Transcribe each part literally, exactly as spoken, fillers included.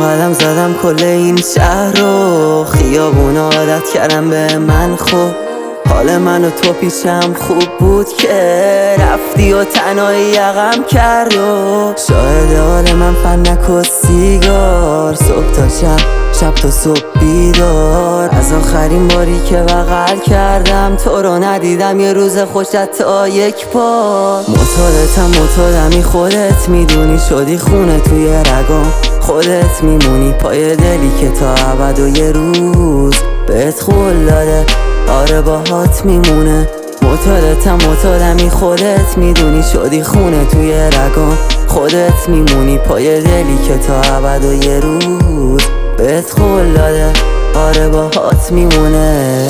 قدم زدم کل این شهر رو، خیابونا عادت کردم به من. خوب حال من و تو پیشم خوب بود که رفتی و تنهایی یقم کرد و شاهد حال من فنک و سیگار، صبح تا شب شب تا صبح بیدار. از آخرین باری که بغل کردم تو رو ندیدم یه روز خوشت تا یک بار. معتادتم معتادمی خودت میدونی، شدی خونه توی رگام، خودت میمونی پای دلی که تا ابد و یه روز بهت خول داده آره باهات میمونه. معتادتم معتادمی خودت میدونی، شدی خونه توی رگام، خودت میمونی پای دلی که تا ابد و یه روز بهت خول داده آره باهات میمونه.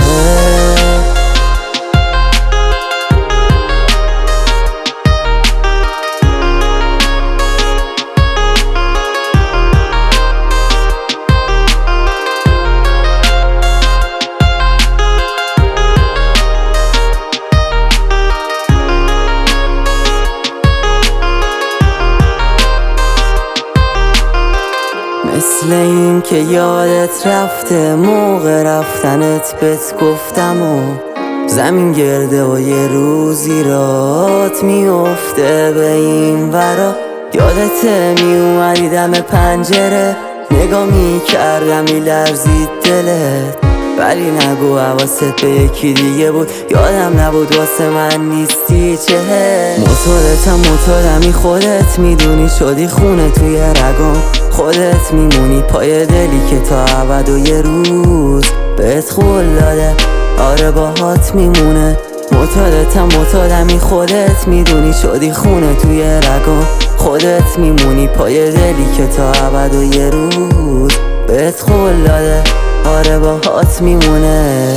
مثل این که یادت رفته موقع رفتنت بهت گفتم و زمین گرده و یه روزی رات میفته به این ورا. یادت میومدی دم پنجره نگاه میکردم میلرزید دلت، ولی نگو حواست به یکی دیگه بود، یادم نبود واسه من نیستی چه. معتادتم معتادمی خودت میدونی، شدی خونه توی رگام، خودت میمونی پای دلی که تا ابد و یه روز بهت خول داده آره باهات میمونه. معتادتم معتادمی خودت میدونی، شدی خونه توی رگام، خودت میمونی پای دلی که تا ابد و یه روز بهت خول داده آره باهات میمونه.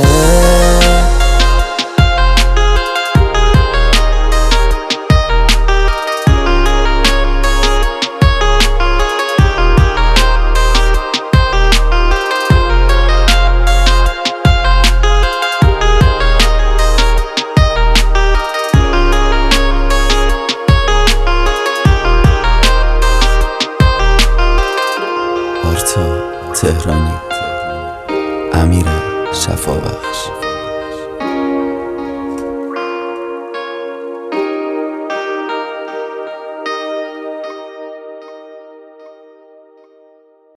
آرتا تهرانی، امیر شفابخش.